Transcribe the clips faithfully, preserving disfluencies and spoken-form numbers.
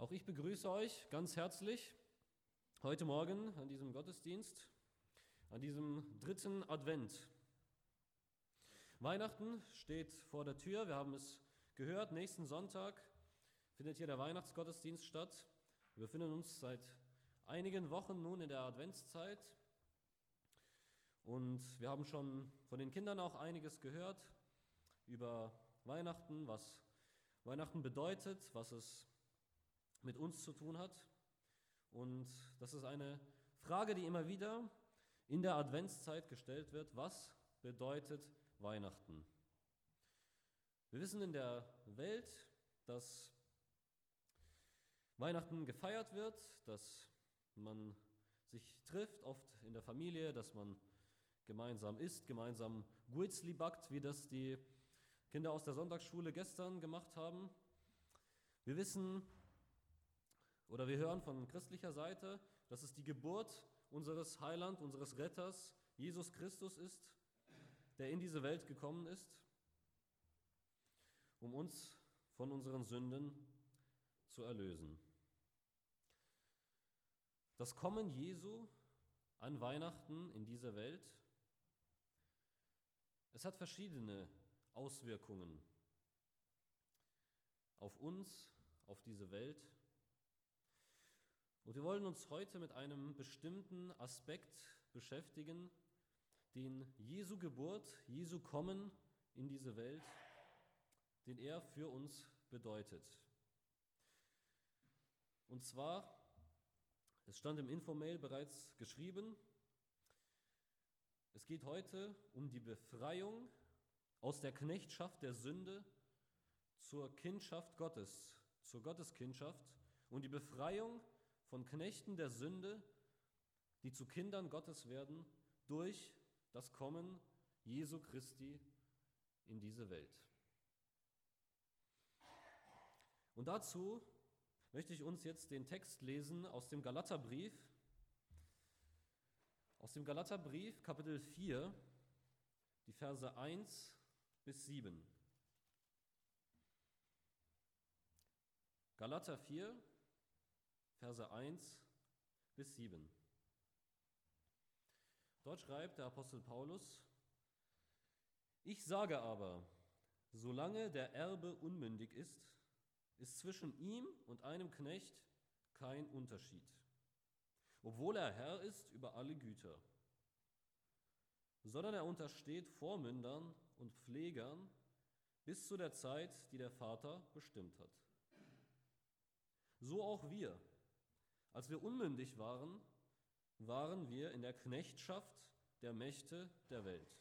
Auch ich begrüße euch ganz herzlich heute Morgen an diesem Gottesdienst, an diesem dritten Advent. Weihnachten steht vor der Tür, wir haben es gehört, nächsten Sonntag findet hier der Weihnachtsgottesdienst statt. Wir befinden uns seit einigen Wochen nun in der Adventszeit und wir haben schon von den Kindern auch einiges gehört über Weihnachten, was Weihnachten bedeutet, was es mit uns zu tun hat. Und das ist eine Frage, die immer wieder in der Adventszeit gestellt wird. Was bedeutet Weihnachten? Wir wissen in der Welt, dass Weihnachten gefeiert wird, dass man sich trifft, oft in der Familie, dass man gemeinsam isst, gemeinsam Guitzli backt, wie das die Kinder aus der Sonntagsschule gestern gemacht haben. Wir wissen, oder wir hören von christlicher Seite, dass es die Geburt unseres Heiland, unseres Retters, Jesus Christus ist, der in diese Welt gekommen ist, um uns von unseren Sünden zu erlösen. Das Kommen Jesu an Weihnachten in diese Welt, es hat verschiedene Auswirkungen auf uns, auf diese Welt. Und wir wollen uns heute mit einem bestimmten Aspekt beschäftigen, den Jesu Geburt, Jesu Kommen in diese Welt, den er für uns bedeutet. Und zwar, es stand im Infomail bereits geschrieben, es geht heute um die Befreiung aus der Knechtschaft der Sünde zur Kindschaft Gottes, zur Gotteskindschaft und die Befreiung von Knechten der Sünde, die zu Kindern Gottes werden, durch das Kommen Jesu Christi in diese Welt. Und dazu möchte ich uns jetzt den Text lesen aus dem Galaterbrief, aus dem Galaterbrief, Kapitel vier, die Verse eins bis sieben. Galater vier, Verse eins bis sieben. Dort schreibt der Apostel Paulus: Ich sage aber, solange der Erbe unmündig ist, ist zwischen ihm und einem Knecht kein Unterschied, obwohl er Herr ist über alle Güter, sondern er untersteht Vormündern und Pflegern bis zu der Zeit, die der Vater bestimmt hat. So auch wir. Als wir unmündig waren, waren wir in der Knechtschaft der Mächte der Welt.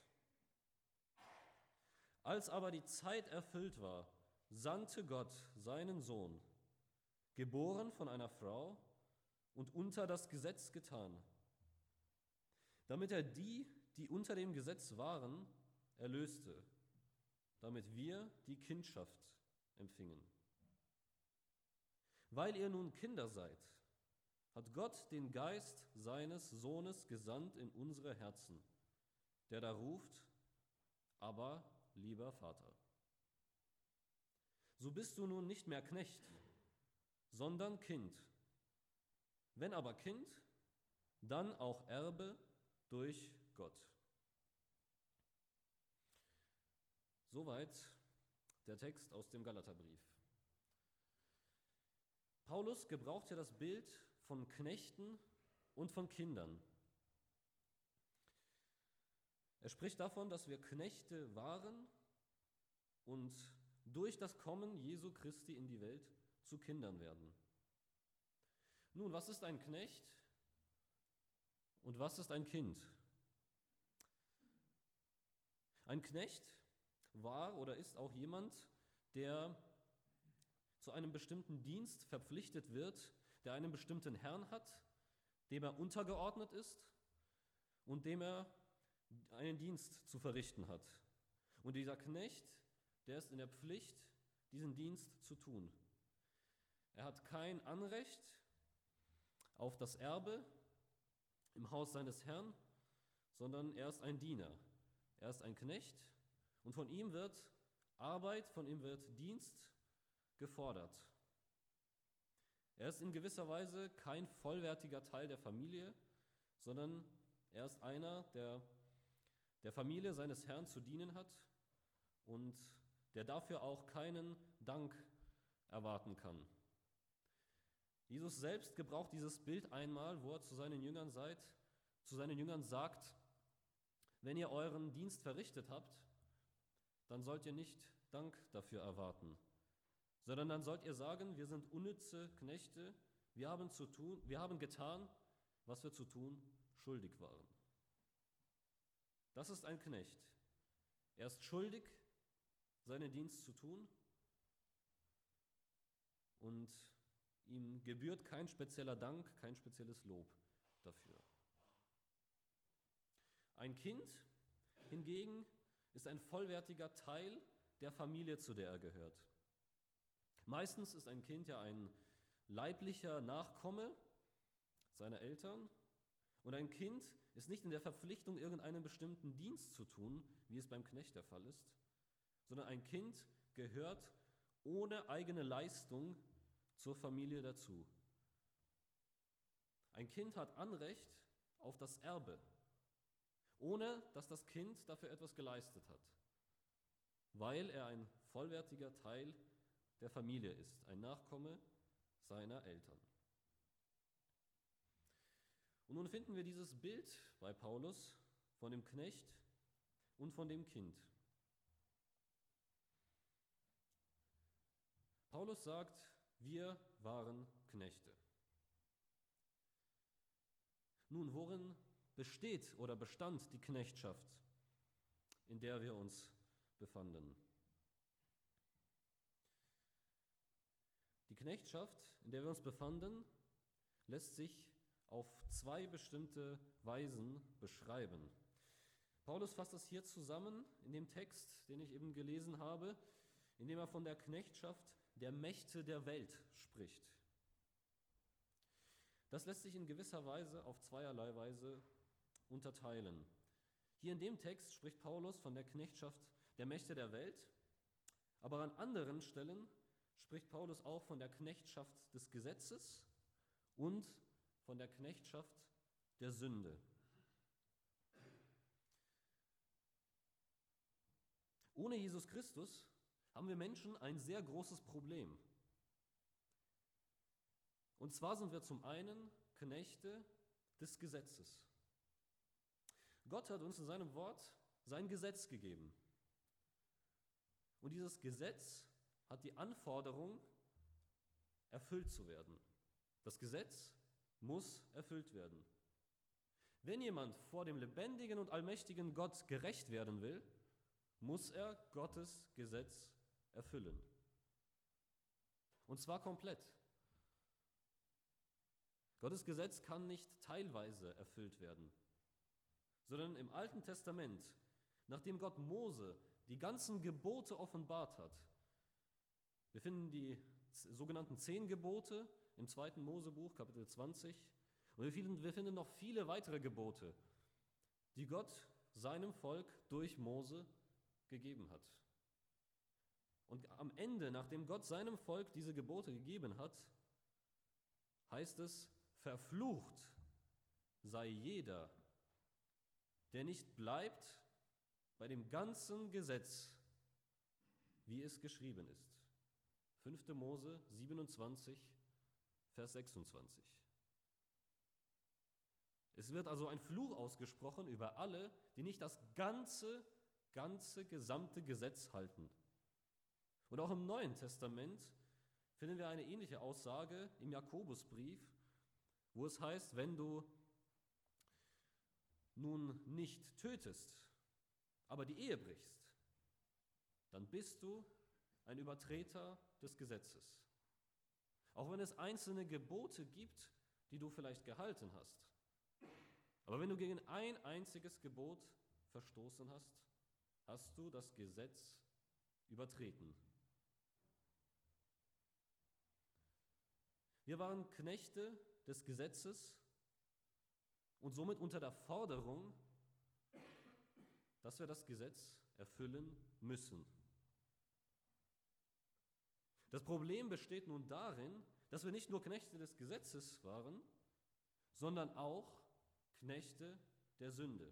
Als aber die Zeit erfüllt war, sandte Gott seinen Sohn, geboren von einer Frau und unter das Gesetz getan, damit er die, die unter dem Gesetz waren, erlöste, damit wir die Kindschaft empfingen. Weil ihr nun Kinder seid, hat Gott den Geist seines Sohnes gesandt in unsere Herzen, der da ruft, aber lieber Vater. So bist du nun nicht mehr Knecht, sondern Kind. Wenn aber Kind, dann auch Erbe durch Gott. Soweit der Text aus dem Galaterbrief. Paulus gebraucht ja das Bild von Knechten und von Kindern. Er spricht davon, dass wir Knechte waren und durch das Kommen Jesu Christi in die Welt zu Kindern werden. Nun, was ist ein Knecht und was ist ein Kind? Ein Knecht war oder ist auch jemand, der zu einem bestimmten Dienst verpflichtet wird, der einen bestimmten Herrn hat, dem er untergeordnet ist und dem er einen Dienst zu verrichten hat. Und dieser Knecht, der ist in der Pflicht, diesen Dienst zu tun. Er hat kein Anrecht auf das Erbe im Haus seines Herrn, sondern er ist ein Diener. Er ist ein Knecht und von ihm wird Arbeit, von ihm wird Dienst gefordert. Er ist in gewisser Weise kein vollwertiger Teil der Familie, sondern er ist einer, der der Familie seines Herrn zu dienen hat und der dafür auch keinen Dank erwarten kann. Jesus selbst gebraucht dieses Bild einmal, wo er zu seinen Jüngern seid, zu seinen Jüngern sagt: Wenn ihr euren Dienst verrichtet habt, dann sollt ihr nicht Dank dafür erwarten, sondern dann sollt ihr sagen: Wir sind unnütze Knechte, wir haben zu tun, wir haben getan, was wir zu tun schuldig waren. Das ist ein Knecht. Er ist schuldig, seinen Dienst zu tun, und ihm gebührt kein spezieller Dank, kein spezielles Lob dafür. Ein Kind hingegen ist ein vollwertiger Teil der Familie, zu der er gehört. Meistens ist ein Kind ja ein leiblicher Nachkomme seiner Eltern, und ein Kind ist nicht in der Verpflichtung, irgendeinen bestimmten Dienst zu tun, wie es beim Knecht der Fall ist, sondern ein Kind gehört ohne eigene Leistung zur Familie dazu. Ein Kind hat Anrecht auf das Erbe, ohne dass das Kind dafür etwas geleistet hat, weil er ein vollwertiger Teil der Familie ist, ein Nachkomme seiner Eltern. Und nun finden wir dieses Bild bei Paulus von dem Knecht und von dem Kind. Paulus sagt, wir waren Knechte. Nun, worin besteht oder bestand die Knechtschaft, in der wir uns befanden? Die Knechtschaft, in der wir uns befanden, lässt sich auf zwei bestimmte Weisen beschreiben. Paulus fasst das hier zusammen in dem Text, den ich eben gelesen habe, indem er von der Knechtschaft der Mächte der Welt spricht. Das lässt sich in gewisser Weise auf zweierlei Weise unterteilen. Hier in dem Text spricht Paulus von der Knechtschaft der Mächte der Welt, aber an anderen Stellen spricht Paulus auch von der Knechtschaft des Gesetzes und von der Knechtschaft der Sünde. Ohne Jesus Christus haben wir Menschen ein sehr großes Problem. Und zwar sind wir zum einen Knechte des Gesetzes. Gott hat uns in seinem Wort sein Gesetz gegeben. Und dieses Gesetz hat die Anforderung, erfüllt zu werden. Das Gesetz muss erfüllt werden. Wenn jemand vor dem lebendigen und allmächtigen Gott gerecht werden will, muss er Gottes Gesetz erfüllen. Und zwar komplett. Gottes Gesetz kann nicht teilweise erfüllt werden, sondern im Alten Testament, nachdem Gott Mose die ganzen Gebote offenbart hat, wir finden die sogenannten zehn Gebote im zweiten Mosebuch, Kapitel zwanzig, und wir finden, wir finden noch viele weitere Gebote, die Gott seinem Volk durch Mose gegeben hat. Und am Ende, nachdem Gott seinem Volk diese Gebote gegeben hat, heißt es: Verflucht sei jeder, der nicht bleibt bei dem ganzen Gesetz, wie es geschrieben ist. fünfter Mose siebenundzwanzig, Vers sechsundzwanzig. Es wird also ein Fluch ausgesprochen über alle, die nicht das ganze, ganze, gesamte Gesetz halten. Und auch im Neuen Testament finden wir eine ähnliche Aussage im Jakobusbrief, wo es heißt, wenn du nun nicht tötest, aber die Ehe brichst, dann bist du ein Übertreter des Gesetzes. Auch wenn es einzelne Gebote gibt, die du vielleicht gehalten hast. Aber wenn du gegen ein einziges Gebot verstoßen hast, hast du das Gesetz übertreten. Wir waren Knechte des Gesetzes und somit unter der Forderung, dass wir das Gesetz erfüllen müssen. Das Problem besteht nun darin, dass wir nicht nur Knechte des Gesetzes waren, sondern auch Knechte der Sünde.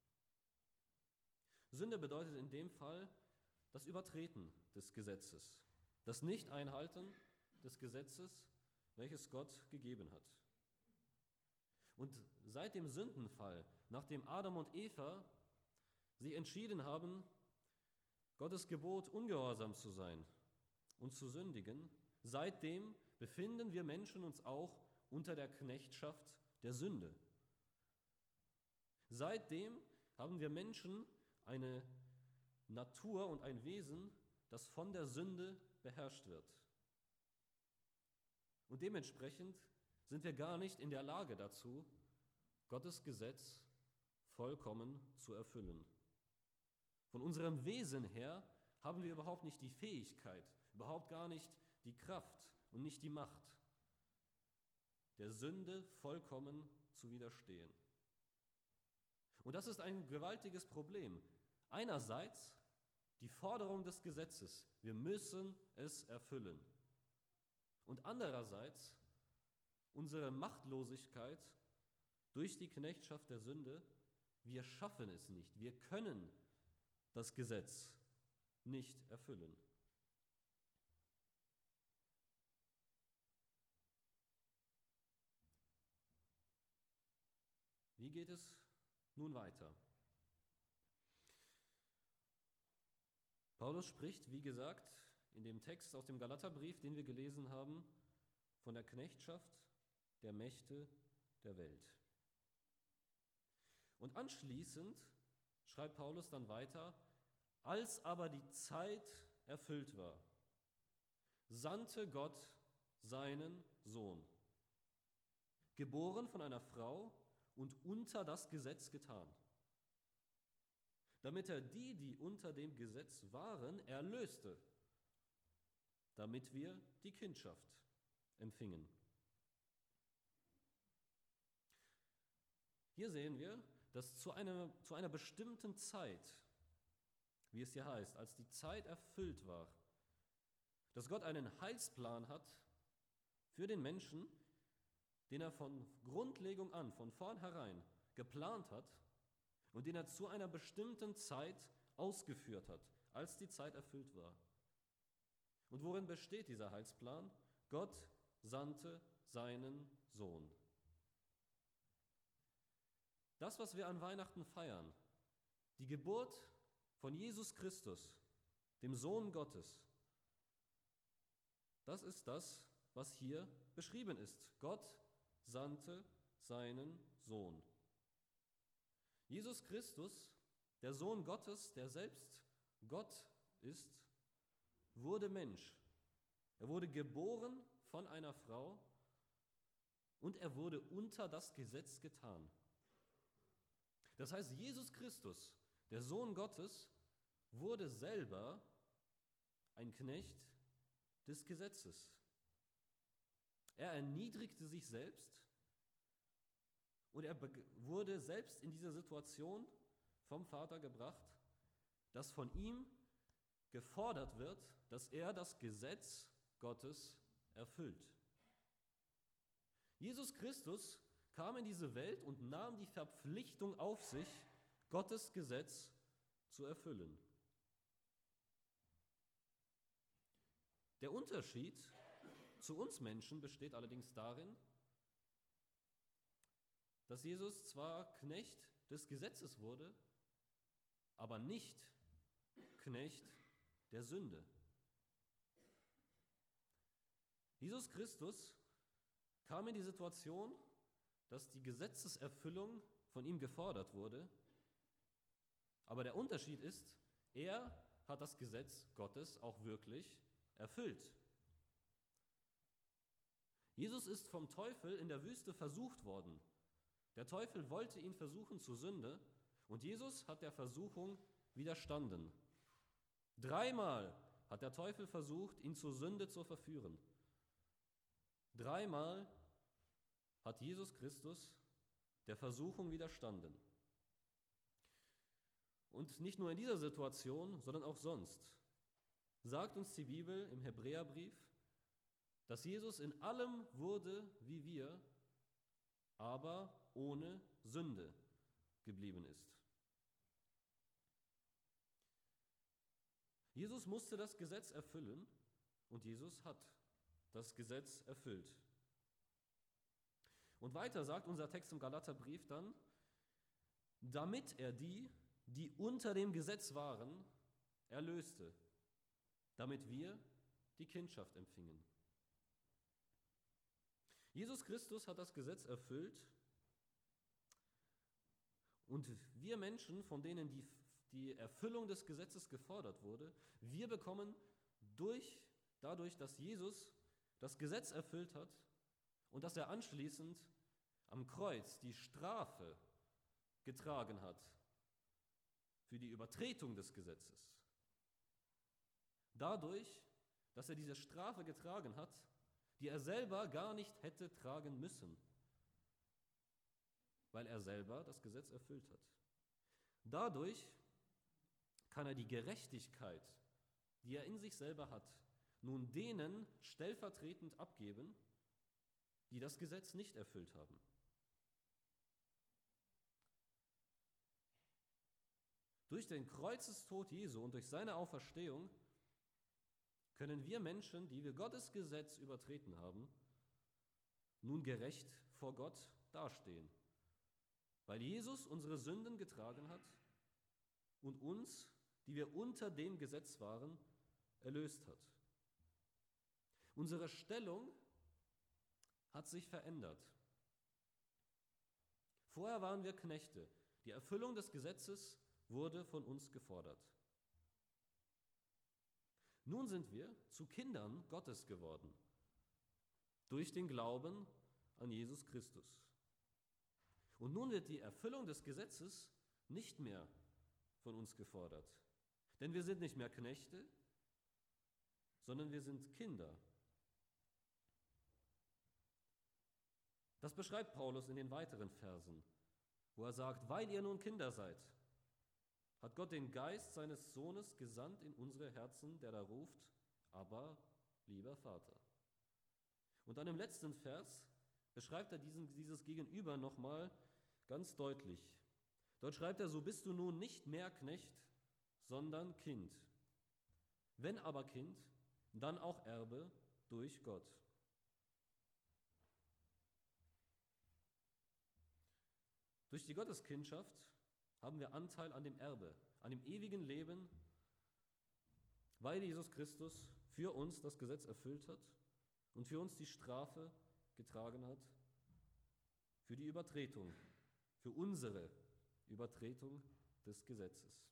Sünde bedeutet in dem Fall das Übertreten des Gesetzes, das Nicht-Einhalten des Gesetzes, welches Gott gegeben hat. Und seit dem Sündenfall, nachdem Adam und Eva sich entschieden haben, Gottes Gebot ungehorsam zu sein und zu sündigen, seitdem befinden wir Menschen uns auch unter der Knechtschaft der Sünde. Seitdem haben wir Menschen eine Natur und ein Wesen, das von der Sünde beherrscht wird. Und dementsprechend sind wir gar nicht in der Lage dazu, Gottes Gesetz vollkommen zu erfüllen. Von unserem Wesen her haben wir überhaupt nicht die Fähigkeit, überhaupt gar nicht die Kraft und nicht die Macht, der Sünde vollkommen zu widerstehen. Und das ist ein gewaltiges Problem. Einerseits die Forderung des Gesetzes, wir müssen es erfüllen. Und andererseits unsere Machtlosigkeit durch die Knechtschaft der Sünde, wir schaffen es nicht, wir können das Gesetz nicht erfüllen. Wie geht es nun weiter? Paulus spricht, wie gesagt, in dem Text aus dem Galaterbrief, den wir gelesen haben, von der Knechtschaft der Mächte der Welt. Und anschließend schreibt Paulus dann weiter, als aber die Zeit erfüllt war, sandte Gott seinen Sohn, geboren von einer Frau und unter das Gesetz getan, damit er die, die unter dem Gesetz waren, erlöste, damit wir die Kindschaft empfingen. Hier sehen wir, dass zu einer, zu einer bestimmten Zeit, wie es hier heißt, als die Zeit erfüllt war, dass Gott einen Heilsplan hat für den Menschen, den er von Grundlegung an, von vornherein geplant hat und den er zu einer bestimmten Zeit ausgeführt hat, als die Zeit erfüllt war. Und worin besteht dieser Heilsplan? Gott sandte seinen Sohn. Das, was wir an Weihnachten feiern, die Geburt von Jesus Christus, dem Sohn Gottes, das ist das, was hier beschrieben ist. Gott sandte seinen Sohn. Jesus Christus, der Sohn Gottes, der selbst Gott ist, wurde Mensch. Er wurde geboren von einer Frau und er wurde unter das Gesetz getan. Das heißt, Jesus Christus, der Sohn Gottes, wurde selber ein Knecht des Gesetzes. Er erniedrigte sich selbst und er wurde selbst in dieser Situation vom Vater gebracht, dass von ihm gefordert wird, dass er das Gesetz Gottes erfüllt. Jesus Christus kam in diese Welt und nahm die Verpflichtung auf sich, Gottes Gesetz zu erfüllen. Der Unterschied zu uns Menschen besteht allerdings darin, dass Jesus zwar Knecht des Gesetzes wurde, aber nicht Knecht der Sünde. Jesus Christus kam in die Situation, dass die Gesetzeserfüllung von ihm gefordert wurde, aber der Unterschied ist, er hat das Gesetz Gottes auch wirklich erfüllt. Jesus ist vom Teufel in der Wüste versucht worden. Der Teufel wollte ihn versuchen zur Sünde und Jesus hat der Versuchung widerstanden. Dreimal hat der Teufel versucht, ihn zur Sünde zu verführen. Dreimal hat Jesus Christus der Versuchung widerstanden. Und nicht nur in dieser Situation, sondern auch sonst sagt uns die Bibel im Hebräerbrief, dass Jesus in allem wurde wie wir, aber ohne Sünde geblieben ist. Jesus musste das Gesetz erfüllen und Jesus hat das Gesetz erfüllt. Und weiter sagt unser Text im Galaterbrief dann, damit er die, die unter dem Gesetz waren, erlöste, damit wir die Kindschaft empfingen. Jesus Christus hat das Gesetz erfüllt und wir Menschen, von denen die, die Erfüllung des Gesetzes gefordert wurde, wir bekommen durch, dadurch, dass Jesus das Gesetz erfüllt hat und dass er anschließend am Kreuz die Strafe getragen hat für die Übertretung des Gesetzes. Dadurch, dass er diese Strafe getragen hat, die er selber gar nicht hätte tragen müssen, weil er selber das Gesetz erfüllt hat. Dadurch kann er die Gerechtigkeit, die er in sich selber hat, nun denen stellvertretend abgeben, die das Gesetz nicht erfüllt haben. Durch den Kreuzestod Jesu und durch seine Auferstehung können wir Menschen, die wir Gottes Gesetz übertreten haben, nun gerecht vor Gott dastehen, weil Jesus unsere Sünden getragen hat und uns, die wir unter dem Gesetz waren, erlöst hat. Unsere Stellung hat sich verändert. Vorher waren wir Knechte. Die Erfüllung des Gesetzes wurde von uns gefordert. Nun sind wir zu Kindern Gottes geworden, durch den Glauben an Jesus Christus. Und nun wird die Erfüllung des Gesetzes nicht mehr von uns gefordert. Denn wir sind nicht mehr Knechte, sondern wir sind Kinder. Das beschreibt Paulus in den weiteren Versen, wo er sagt, weil ihr nun Kinder seid, hat Gott den Geist seines Sohnes gesandt in unsere Herzen, der da ruft, aber lieber Vater. Und dann im letzten Vers beschreibt er diesen, dieses Gegenüber nochmal ganz deutlich. Dort schreibt er, so bist du nun nicht mehr Knecht, sondern Kind. Wenn aber Kind, dann auch Erbe durch Gott. Durch die Gotteskindschaft haben wir Anteil an dem Erbe, an dem ewigen Leben, weil Jesus Christus für uns das Gesetz erfüllt hat und für uns die Strafe getragen hat, für die Übertretung, für unsere Übertretung des Gesetzes.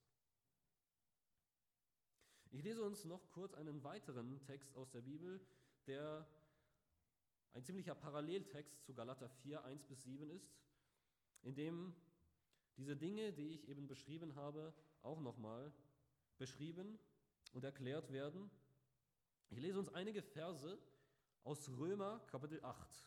Ich lese uns noch kurz einen weiteren Text aus der Bibel, der ein ziemlicher Paralleltext zu Galater vier, eins bis sieben ist, in dem diese Dinge, die ich eben beschrieben habe, auch nochmal beschrieben und erklärt werden. Ich lese uns einige Verse aus Römer Kapitel acht.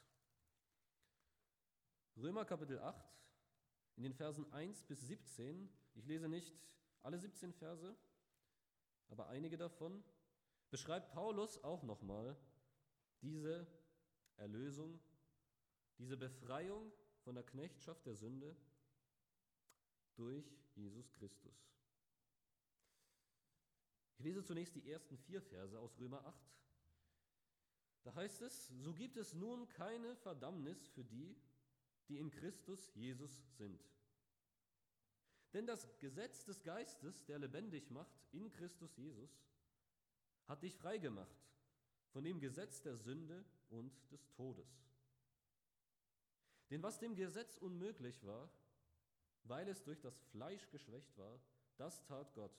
Römer Kapitel acht, in den Versen eins bis siebzehn. Ich lese nicht alle siebzehn Verse, aber einige davon beschreibt Paulus auch nochmal diese Erlösung, diese Befreiung von der Knechtschaft der Sünde durch Jesus Christus. Ich lese zunächst die ersten vier Verse aus Römer acht. Da heißt es, so gibt es nun keine Verdammnis für die, die in Christus Jesus sind. Denn das Gesetz des Geistes, der lebendig macht in Christus Jesus, hat dich freigemacht von dem Gesetz der Sünde und des Todes. Denn was dem Gesetz unmöglich war, weil es durch das Fleisch geschwächt war, das tat Gott.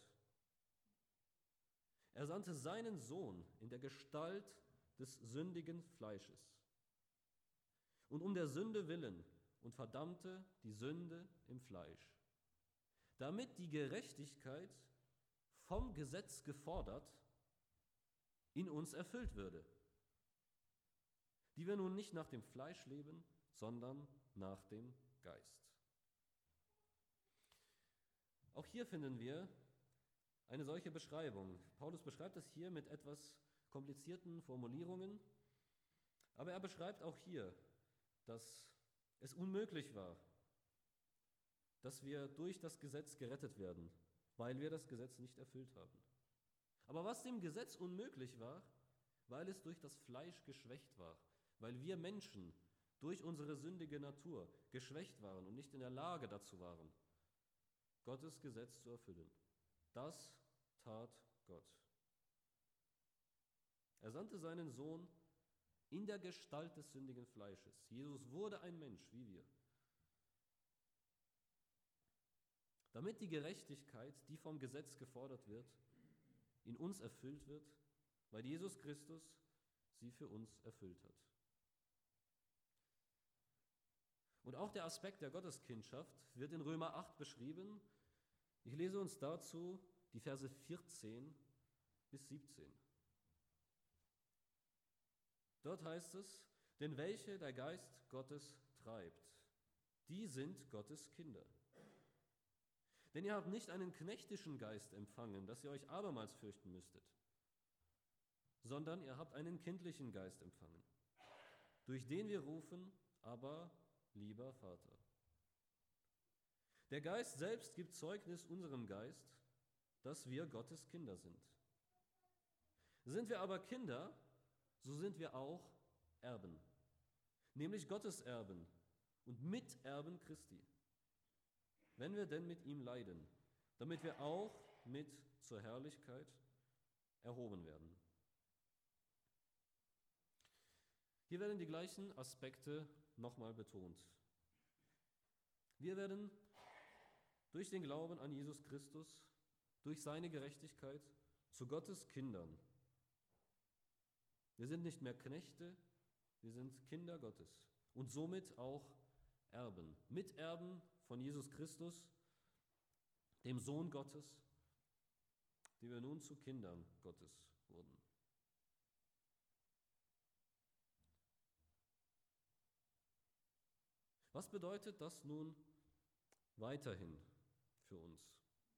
Er sandte seinen Sohn in der Gestalt des sündigen Fleisches und um der Sünde willen und verdammte die Sünde im Fleisch, damit die Gerechtigkeit vom Gesetz gefordert in uns erfüllt würde, die wir nun nicht nach dem Fleisch leben, sondern nach dem Geist. Auch hier finden wir eine solche Beschreibung. Paulus beschreibt es hier mit etwas komplizierten Formulierungen, Aber er beschreibt auch hier, dass es unmöglich war, dass wir durch das Gesetz gerettet werden, weil wir das Gesetz nicht erfüllt haben. Aber was dem Gesetz unmöglich war, weil es durch das Fleisch geschwächt war, weil wir Menschen durch unsere sündige Natur geschwächt waren und nicht in der Lage dazu waren, Gottes Gesetz zu erfüllen. Das tat Gott. Er sandte seinen Sohn in der Gestalt des sündigen Fleisches. Jesus wurde ein Mensch wie wir, damit die Gerechtigkeit, die vom Gesetz gefordert wird, in uns erfüllt wird, weil Jesus Christus sie für uns erfüllt hat. Und auch der Aspekt der Gotteskindschaft wird in Römer acht beschrieben. Ich lese uns dazu die Verse vierzehn bis siebzehn. Dort heißt es, denn welche der Geist Gottes treibt, die sind Gottes Kinder. Denn ihr habt nicht einen knechtischen Geist empfangen, dass ihr euch abermals fürchten müsstet, sondern ihr habt einen kindlichen Geist empfangen, durch den wir rufen, aber lieber Vater. Der Geist selbst gibt Zeugnis unserem Geist, dass wir Gottes Kinder sind. Sind wir aber Kinder, so sind wir auch Erben, nämlich Gottes Erben und Miterben Christi, wenn wir denn mit ihm leiden, damit wir auch mit zur Herrlichkeit erhoben werden. Hier werden die gleichen Aspekte nochmal betont. Wir werden durch den Glauben an Jesus Christus, durch seine Gerechtigkeit zu Gottes Kindern. Wir sind nicht mehr Knechte, wir sind Kinder Gottes und somit auch Erben, Miterben von Jesus Christus, dem Sohn Gottes, die wir nun zu Kindern Gottes wurden. Was bedeutet das nun weiterhin für uns?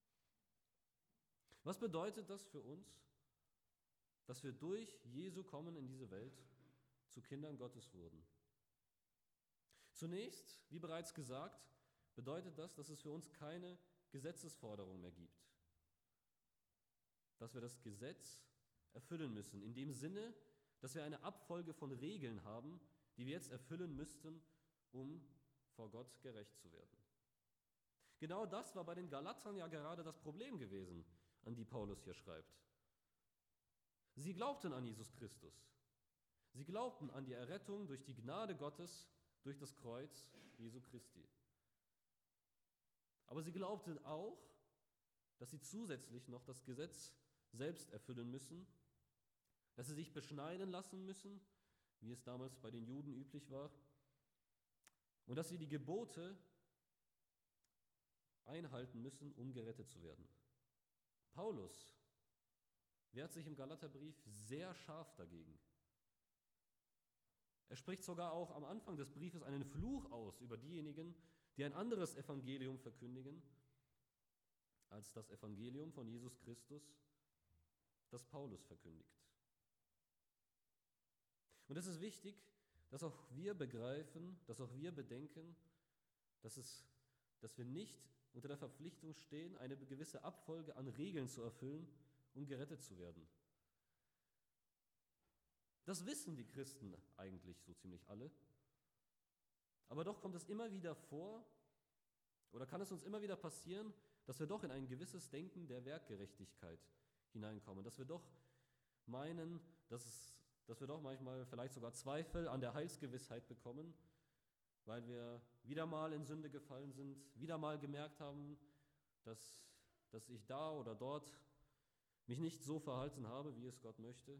Was bedeutet das für uns, dass wir durch Jesu Kommen in diese Welt zu Kindern Gottes wurden? Zunächst, wie bereits gesagt, bedeutet das, dass es für uns keine Gesetzesforderung mehr gibt. Dass wir das Gesetz erfüllen müssen, in dem Sinne, dass wir eine Abfolge von Regeln haben, die wir jetzt erfüllen müssten, um vor Gott gerecht zu werden. Genau das war bei den Galatern ja gerade das Problem gewesen, an die Paulus hier schreibt. Sie glaubten an Jesus Christus. Sie glaubten an die Errettung durch die Gnade Gottes, durch das Kreuz Jesu Christi. Aber sie glaubten auch, dass sie zusätzlich noch das Gesetz selbst erfüllen müssen, dass sie sich beschneiden lassen müssen, wie es damals bei den Juden üblich war, und dass sie die Gebote einhalten müssen, um gerettet zu werden. Paulus wehrt sich im Galaterbrief sehr scharf dagegen. Er spricht sogar auch am Anfang des Briefes einen Fluch aus über diejenigen, die ein anderes Evangelium verkündigen, als das Evangelium von Jesus Christus, das Paulus verkündigt. Und es ist wichtig, dass auch wir begreifen, dass auch wir bedenken, dass, es, dass wir nicht unter der Verpflichtung stehen, eine gewisse Abfolge an Regeln zu erfüllen, um gerettet zu werden. Das wissen die Christen eigentlich so ziemlich alle. Aber doch kommt es immer wieder vor, oder kann es uns immer wieder passieren, dass wir doch in ein gewisses Denken der Werkgerechtigkeit hineinkommen, dass wir doch meinen, dass, es, dass wir doch manchmal vielleicht sogar Zweifel an der Heilsgewissheit bekommen, weil wir wieder mal in Sünde gefallen sind, wieder mal gemerkt haben, dass, dass ich da oder dort mich nicht so verhalten habe, wie es Gott möchte.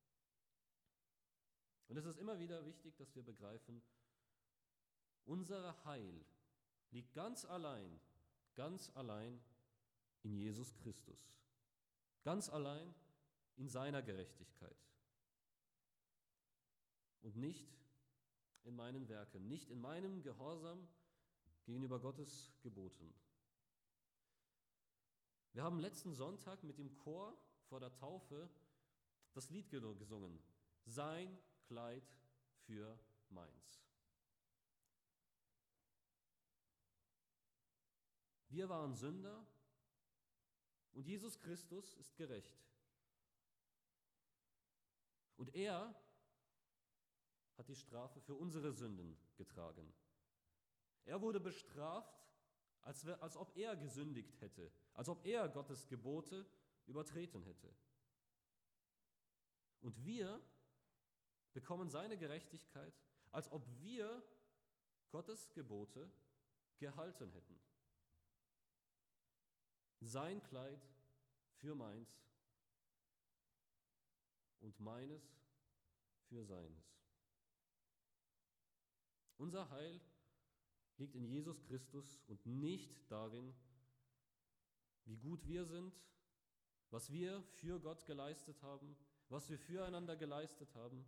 Und es ist immer wieder wichtig, dass wir begreifen, unser Heil liegt ganz allein, ganz allein in Jesus Christus. Ganz allein in seiner Gerechtigkeit. Und nicht in meinen Werken, nicht in meinem Gehorsam gegenüber Gottes Geboten. Wir haben letzten Sonntag mit dem Chor vor der Taufe das Lied gesungen, Sein Kleid für meins. Wir waren Sünder und Jesus Christus ist gerecht. Und er hat die Strafe für unsere Sünden getragen. Er wurde bestraft, als, wir, als ob er gesündigt hätte, als ob er Gottes Gebote übertreten hätte. Und wir bekommen seine Gerechtigkeit, als ob wir Gottes Gebote gehalten hätten. Sein Kleid für meins und meines für seines. Unser Heil liegt in Jesus Christus und nicht darin, wie gut wir sind, was wir für Gott geleistet haben, was wir füreinander geleistet haben.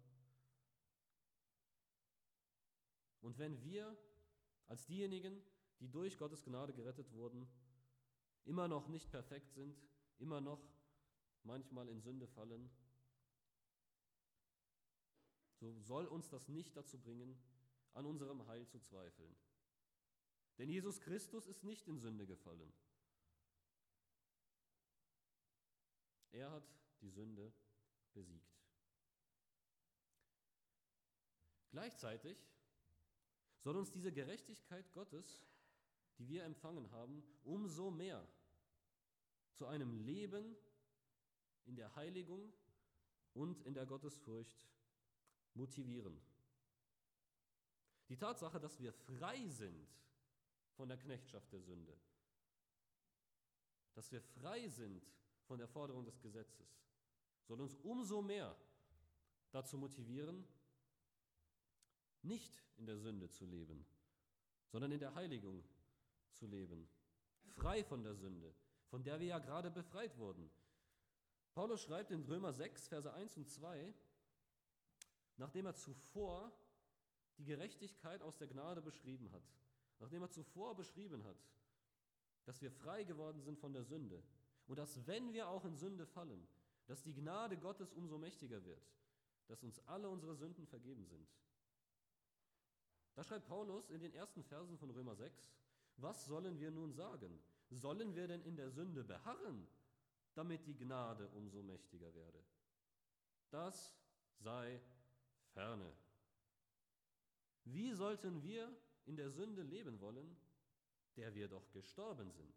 Und wenn wir als diejenigen, die durch Gottes Gnade gerettet wurden, immer noch nicht perfekt sind, immer noch manchmal in Sünde fallen, so soll uns das nicht dazu bringen, an unserem Heil zu zweifeln. Denn Jesus Christus ist nicht in Sünde gefallen. Er hat die Sünde besiegt. Gleichzeitig soll uns diese Gerechtigkeit Gottes, die wir empfangen haben, umso mehr zu einem Leben in der Heiligung und in der Gottesfurcht motivieren. Die Tatsache, dass wir frei sind von der Knechtschaft der Sünde, dass wir frei sind von der Forderung des Gesetzes, soll uns umso mehr dazu motivieren, nicht in der Sünde zu leben, sondern in der Heiligung zu leben, frei von der Sünde, von der wir ja gerade befreit wurden. Paulus schreibt in Römer sechs, Verse eins und zwei, nachdem er zuvor die Gerechtigkeit aus der Gnade beschrieben hat, nachdem er zuvor beschrieben hat, dass wir frei geworden sind von der Sünde und dass, wenn wir auch in Sünde fallen, dass die Gnade Gottes umso mächtiger wird, dass uns alle unsere Sünden vergeben sind. Da schreibt Paulus in den ersten Versen von Römer sechs, was sollen wir nun sagen? Sollen wir denn in der Sünde beharren, damit die Gnade umso mächtiger werde? Das sei ferne. Wie sollten wir in der Sünde leben wollen, der wir doch gestorben sind?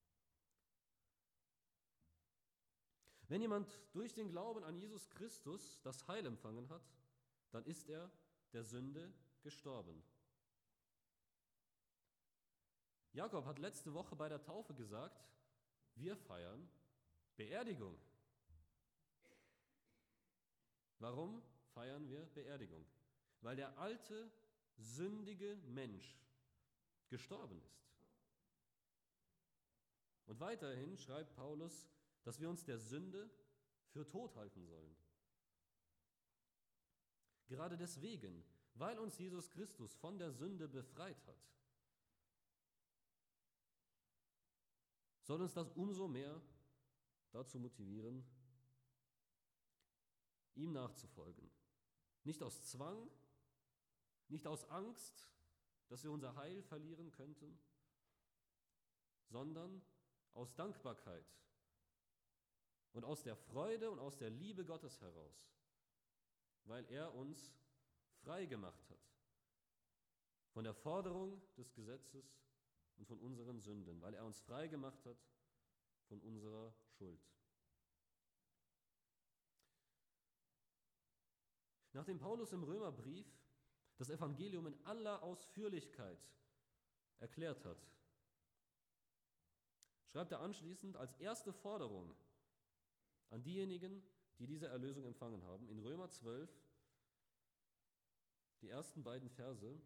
Wenn jemand durch den Glauben an Jesus Christus das Heil empfangen hat, dann ist er der Sünde gestorben. Jakob hat letzte Woche bei der Taufe gesagt, wir feiern Beerdigung. Warum feiern wir Beerdigung? Weil der alte, sündige Mensch gestorben ist. Und weiterhin schreibt Paulus, dass wir uns der Sünde für tot halten sollen. Gerade deswegen, weil uns Jesus Christus von der Sünde befreit hat, soll uns das umso mehr dazu motivieren, ihm nachzufolgen. Nicht aus Zwang, nicht aus Angst, dass wir unser Heil verlieren könnten, sondern aus Dankbarkeit und aus der Freude und aus der Liebe Gottes heraus, weil er uns frei gemacht hat von der Forderung des Gesetzes und von unseren Sünden, weil er uns frei gemacht hat von unserer Schuld. Nachdem Paulus im Römerbrief das Evangelium in aller Ausführlichkeit erklärt hat, schreibt er anschließend als erste Forderung an diejenigen, die diese Erlösung empfangen haben, in Römer zwölf, die ersten beiden Verse: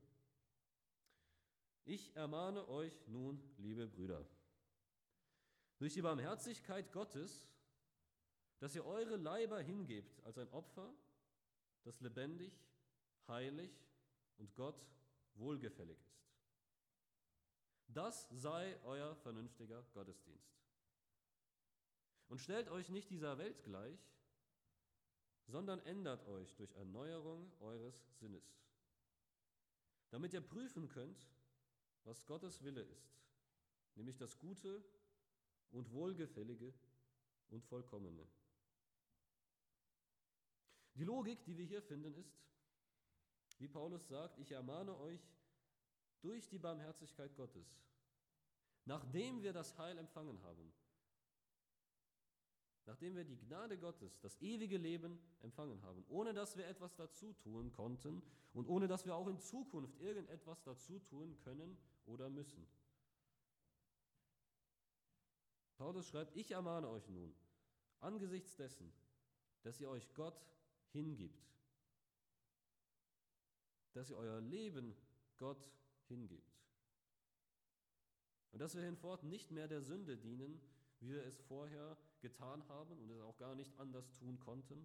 Ich ermahne euch nun, liebe Brüder, durch die Barmherzigkeit Gottes, dass ihr eure Leiber hingebt als ein Opfer, das lebendig, heilig und Gott wohlgefällig ist. Das sei euer vernünftiger Gottesdienst. Und stellt euch nicht dieser Welt gleich, sondern ändert euch durch Erneuerung eures Sinnes, damit ihr prüfen könnt, was Gottes Wille ist, nämlich das Gute und Wohlgefällige und Vollkommene. Die Logik, die wir hier finden, ist, wie Paulus sagt, ich ermahne euch durch die Barmherzigkeit Gottes, nachdem wir das Heil empfangen haben, nachdem wir die Gnade Gottes, das ewige Leben empfangen haben, ohne dass wir etwas dazu tun konnten und ohne dass wir auch in Zukunft irgendetwas dazu tun können oder müssen. Paulus schreibt, ich ermahne euch nun, angesichts dessen, dass ihr euch Gott hingibt, dass ihr euer Leben Gott hingibt und dass wir hinfort nicht mehr der Sünde dienen, wie wir es vorher getan haben und es auch gar nicht anders tun konnten,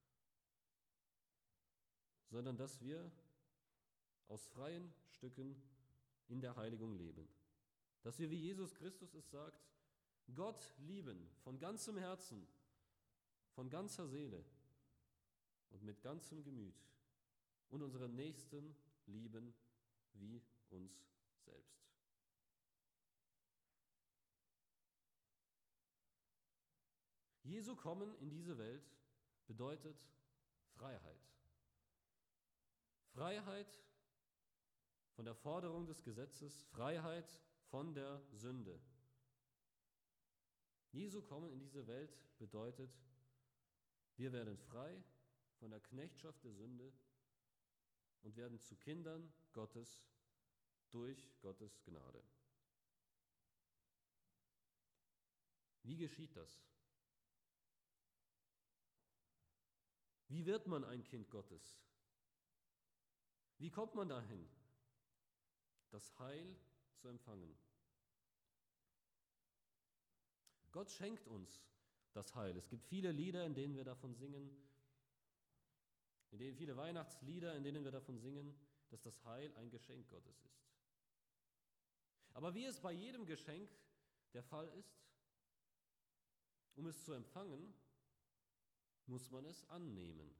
sondern dass wir aus freien Stücken in der Heiligung leben. Dass wir, wie Jesus Christus es sagt, Gott lieben von ganzem Herzen, von ganzer Seele und mit ganzem Gemüt und unseren Nächsten lieben wie uns selbst. Jesu Kommen in diese Welt bedeutet Freiheit. Freiheit von der Forderung des Gesetzes, Freiheit von der Sünde. Jesu Kommen in diese Welt bedeutet, wir werden frei von der Knechtschaft der Sünde und werden zu Kindern Gottes durch Gottes Gnade. Wie geschieht das? Wie wird man ein Kind Gottes? Wie kommt man dahin, das Heil zu empfangen? Gott schenkt uns das Heil. Es gibt viele Lieder, in denen wir davon singen, in denen viele Weihnachtslieder, in denen wir davon singen, dass das Heil ein Geschenk Gottes ist. Aber wie es bei jedem Geschenk der Fall ist, um es zu empfangen, muss man es annehmen.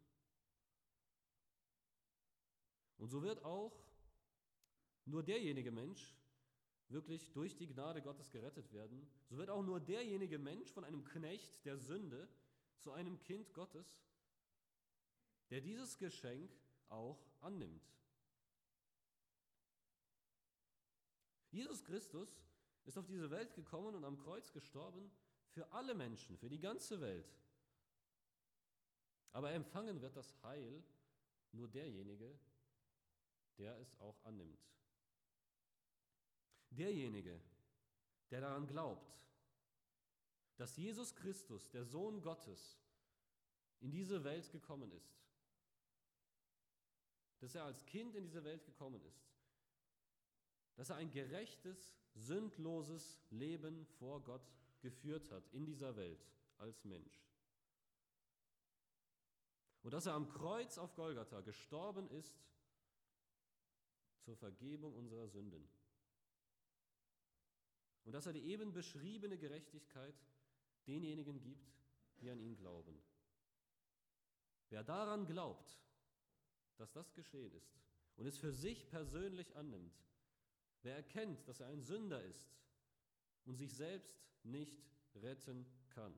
Und so wird auch nur derjenige Mensch wirklich durch die Gnade Gottes gerettet werden. So wird auch nur derjenige Mensch von einem Knecht der Sünde zu einem Kind Gottes, der dieses Geschenk auch annimmt. Jesus Christus ist auf diese Welt gekommen und am Kreuz gestorben für alle Menschen, für die ganze Welt. Aber empfangen wird das Heil nur derjenige, der es auch annimmt. Derjenige, der daran glaubt, dass Jesus Christus, der Sohn Gottes, in diese Welt gekommen ist, dass er als Kind in diese Welt gekommen ist, dass er ein gerechtes, sündloses Leben vor Gott geführt hat in dieser Welt als Mensch. Und dass er am Kreuz auf Golgatha gestorben ist zur Vergebung unserer Sünden. Und dass er die eben beschriebene Gerechtigkeit denjenigen gibt, die an ihn glauben. Wer daran glaubt, dass das geschehen ist und es für sich persönlich annimmt, wer erkennt, dass er ein Sünder ist und sich selbst nicht retten kann,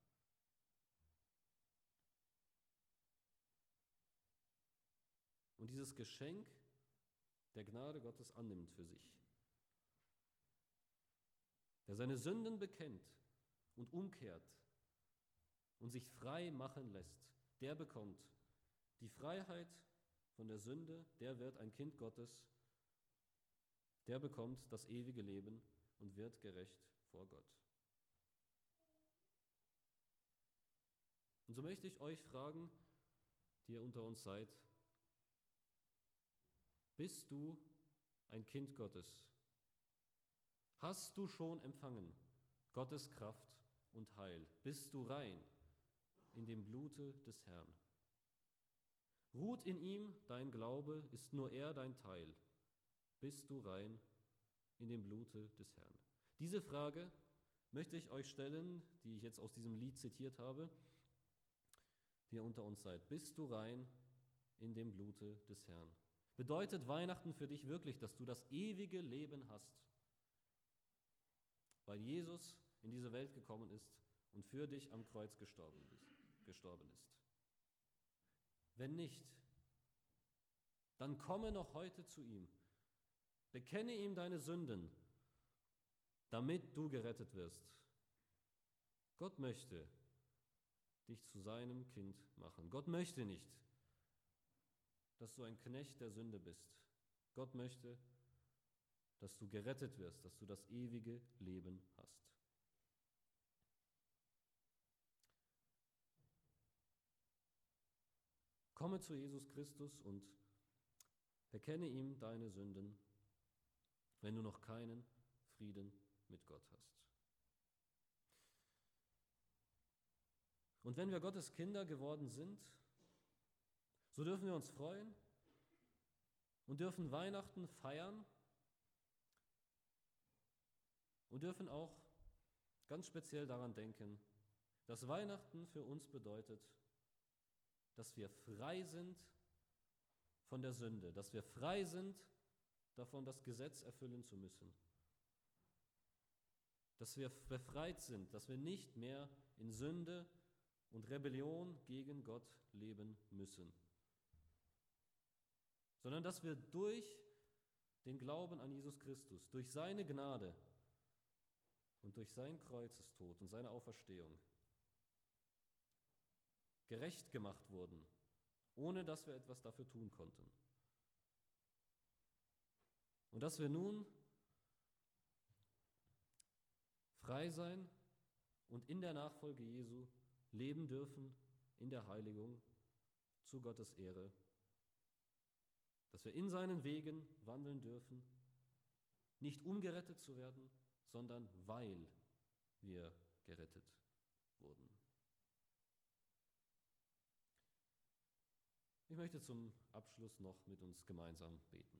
und dieses Geschenk der Gnade Gottes annimmt für sich, der seine Sünden bekennt und umkehrt und sich frei machen lässt, der bekommt die Freiheit von der Sünde, der wird ein Kind Gottes, der bekommt das ewige Leben und wird gerecht vor Gott. Und so möchte ich euch fragen, die ihr unter uns seid, bist du ein Kind Gottes? Hast du schon empfangen Gottes Kraft und Heil? Bist du rein in dem Blute des Herrn? Ruht in ihm dein Glaube, ist nur er dein Teil? Bist du rein in dem Blute des Herrn? Diese Frage möchte ich euch stellen, die ich jetzt aus diesem Lied zitiert habe, hier unter uns seid, bist du rein in dem Blute des Herrn. Bedeutet Weihnachten für dich wirklich, dass du das ewige Leben hast, weil Jesus in diese Welt gekommen ist und für dich am Kreuz gestorben ist, gestorben ist? Wenn nicht, dann komme noch heute zu ihm. Bekenne ihm deine Sünden, damit du gerettet wirst. Gott möchte dich zu seinem Kind machen. Gott möchte nicht, dass du ein Knecht der Sünde bist. Gott möchte, dass du gerettet wirst, dass du das ewige Leben hast. Komme zu Jesus Christus und bekenne ihm deine Sünden, wenn du noch keinen Frieden mit Gott hast. Und wenn wir Gottes Kinder geworden sind, so dürfen wir uns freuen und dürfen Weihnachten feiern und dürfen auch ganz speziell daran denken, dass Weihnachten für uns bedeutet, dass wir frei sind von der Sünde, dass wir frei sind davon, das Gesetz erfüllen zu müssen, dass wir befreit sind, dass wir nicht mehr in Sünde und Rebellion gegen Gott leben müssen, sondern dass wir durch den Glauben an Jesus Christus, durch seine Gnade und durch sein Kreuzestod und seine Auferstehung gerecht gemacht wurden, ohne dass wir etwas dafür tun konnten. Und dass wir nun frei sein und in der Nachfolge Jesu leben dürfen, in der Heiligung, zu Gottes Ehre. Dass wir in seinen Wegen wandeln dürfen, nicht um gerettet zu werden, sondern weil wir gerettet wurden. Ich möchte zum Abschluss noch mit uns gemeinsam beten.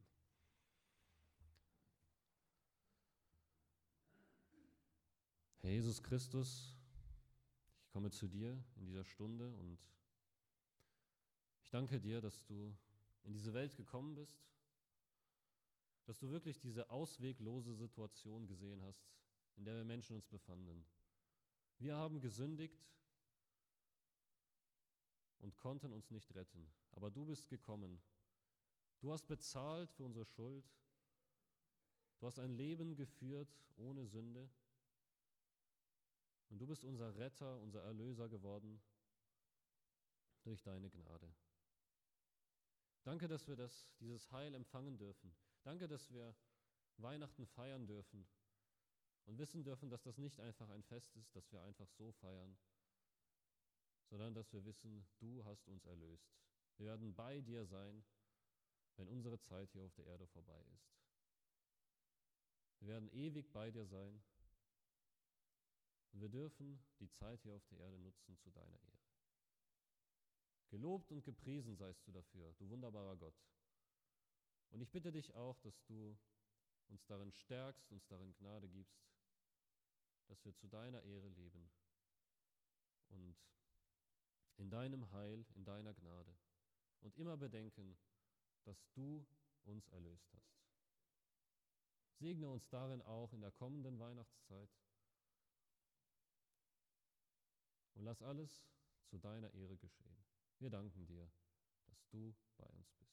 Herr Jesus Christus, ich komme zu dir in dieser Stunde und ich danke dir, dass du in diese Welt gekommen bist, dass du wirklich diese ausweglose Situation gesehen hast, in der wir Menschen uns befanden. Wir haben gesündigt und konnten uns nicht retten, aber du bist gekommen. Du hast bezahlt für unsere Schuld. Du hast ein Leben geführt ohne Sünde. Und du bist unser Retter, unser Erlöser geworden durch deine Gnade. Danke, dass wir das, dieses Heil empfangen dürfen. Danke, dass wir Weihnachten feiern dürfen und wissen dürfen, dass das nicht einfach ein Fest ist, das wir einfach so feiern, sondern dass wir wissen, du hast uns erlöst. Wir werden bei dir sein, wenn unsere Zeit hier auf der Erde vorbei ist. Wir werden ewig bei dir sein und wir dürfen die Zeit hier auf der Erde nutzen zu deiner Ehre. Gelobt und gepriesen seist du dafür, du wunderbarer Gott. Und ich bitte dich auch, dass du uns darin stärkst, uns darin Gnade gibst, dass wir zu deiner Ehre leben und in deinem Heil, in deiner Gnade und immer bedenken, dass du uns erlöst hast. Segne uns darin auch in der kommenden Weihnachtszeit und lass alles zu deiner Ehre geschehen. Wir danken dir, dass du bei uns bist.